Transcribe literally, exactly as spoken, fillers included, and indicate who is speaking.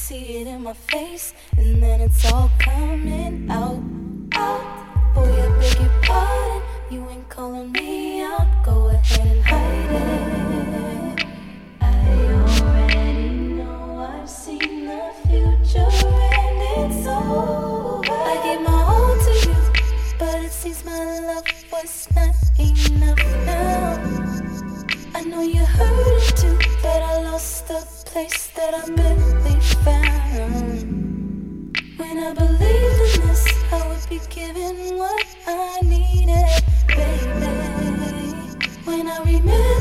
Speaker 1: see it in my face, and then it's all coming out, out. Boy, I beg your pardon, you ain't calling me out. Go ahead and hide it. I already know I've seen the future, and it's over. I gave my all to you, but it seems my love was not enough now. I know you heard it too, but I lost the place that I barely found. When I believed in this, I would be given what I needed, baby. When I remember